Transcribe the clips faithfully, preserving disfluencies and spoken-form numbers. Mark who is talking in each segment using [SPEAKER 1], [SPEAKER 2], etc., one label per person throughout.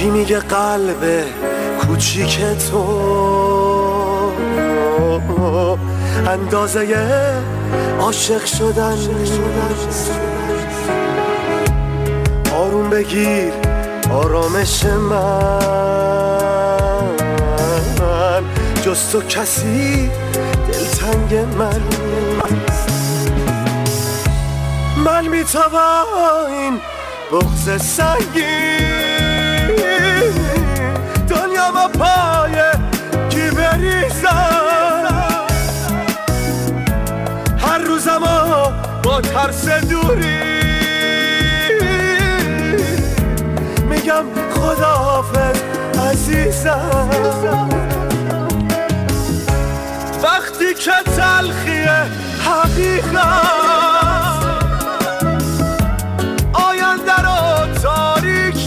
[SPEAKER 1] کی میگه قلب کوچیک تو اندازه عاشق شدن نیست؟ آروم بگیر آرامش من، جز تو کسی دلتنگ من نیست. من بی تو با این بغض سنگین دنیا با پای کی بریزم، هر روزمو با ترس دوری میگم خداحافظ عزیزم. وقتی که تلخی حقیقت آینده رو تاریک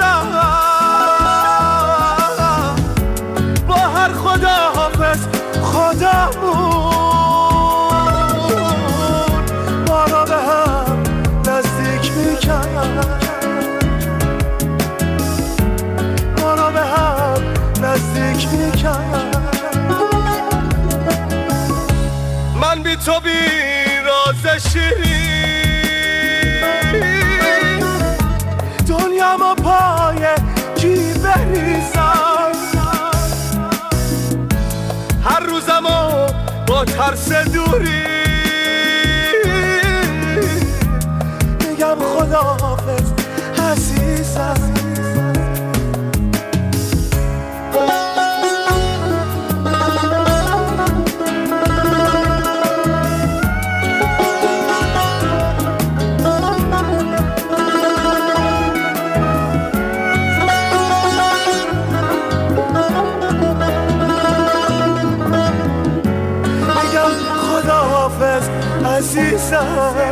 [SPEAKER 1] میکرد، با هر خداحافظ خدامون ما را به هم نزدیک میکرد، ما را به هم نزدیک میکرد. من بی تو بی راز شیرین دنیا ما پای کی بریزم، هر روزمو با ترس دوری میگم خداحافظ عزیزم. عزیزم